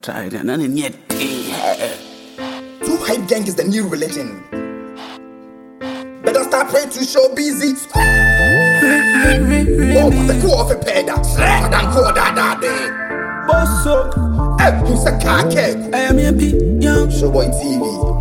Try it and then yet. Two hype gang is the new religion. Better start praying to show busy. Oh, the core of a peda. I don't call that day. Boss up. Who's a car cake? I am your young Showboy TV.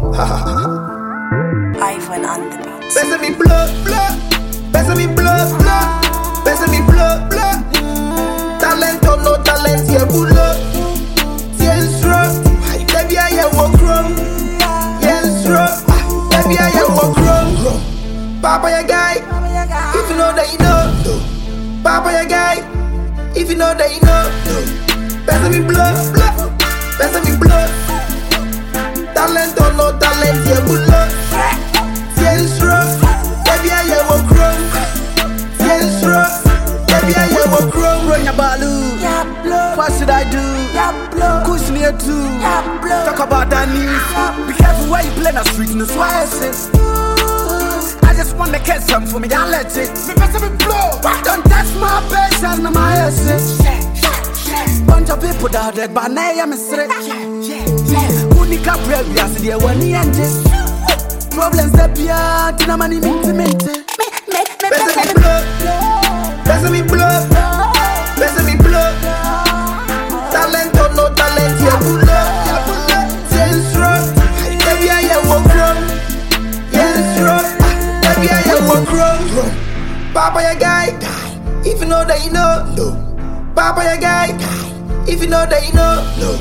Ivan on the beat. Better me blood, blood. Better me blood, blood. Better me blood, blood. Talent or no talent, yeah, pull up. Yes, rough. Baby, I am walk wrong. Yes, rough. Baby, I am walk wrong. Papa, your guy. If you know that you know. Papa, your guy. If you know that you know. Better me blood, blood. Better me blood. Talent or no talent, yeah, pull up. Yes, rough. Baby, I am walk wrong. Yes, rough. Baby, I am walk wrong. Run your baloo. What should I do? Kush near too. Talk about that news. Be careful where you play the street in the swasses. I just want to get some for me, I'll let it. Me best me blow. Don't touch my best and my essence. Bunch of people down there, but now I'm a straight. Who need to pray? We are there when he enters. Problems that be out, and I'm an intimate. Better me blood. Better me blood. Better me blood. Talent or no talent, yeah, pull up. Yes, rough. Baby, I am walk wrong. Yes, rough. Baby, I am walk wrong. Papa, your guy. If you know that you know. No. Papa, your guy. If you know that you know. No.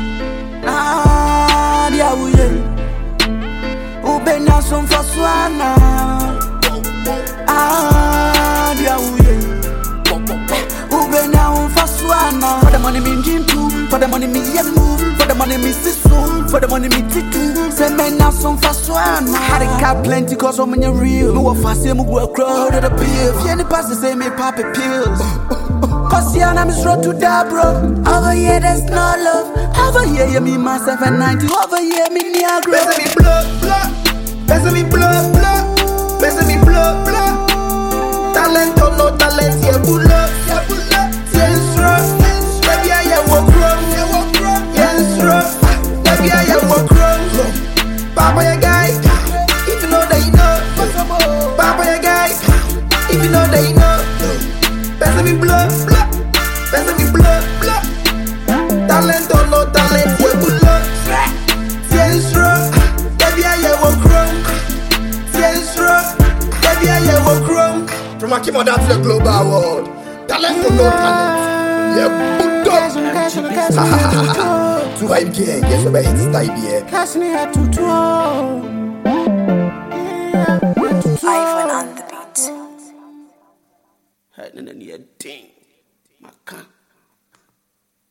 Ah, dia uye. Ubenya son faswana. Ah, dia uye. Ubenya on faswana. For the money me dream too. For the money me yet move. For the money me see soon. For the money me titu. Say men now some faswana. Had a cat plenty cause I'm in your real. No fast say me go crowd at the beer. If any pass say me pop pills. Cause yeah, I'm road to die, bro. Over here, there's no love. Over here, you me myself at 90. Over here, me Niagara. Better me blood, blood. Better me blood, blood. Better me blood, blood. Talent or no talent, yeah, pull up. Yes, rough. Baby, I am walk wrong. Yes, rough. Baby, I am walk wrong. Papa, your guy. If you know that you know. Papa, your guy. If you know that you know. Better me blood, blood. Better me blood, blood. Talent or no talent, yeah, pull up. Yes, rough. Baby, I am walk wrong. Yes, rough. Baby, I am walk wrong. From Akimoda to the global world. Talent or no talent, yeah, put up. To hype gang, guess what hits type here. Ivan on the beat. Hey, then you ding. Maka.